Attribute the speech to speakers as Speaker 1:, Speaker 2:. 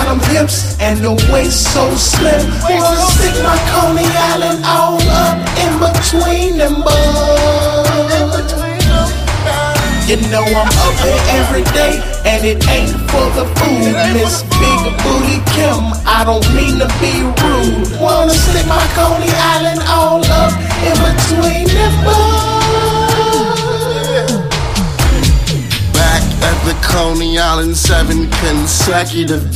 Speaker 1: them hips and the waist so slim. Wanna stick my Coney Island all up in between them bugs. You know I'm up here every day, and it ain't for the food. Miss Big Booty Kim, I don't mean to be rude. Wanna stick my Coney Island all up in between them bugs.
Speaker 2: Back at the Coney Island 7 consecutive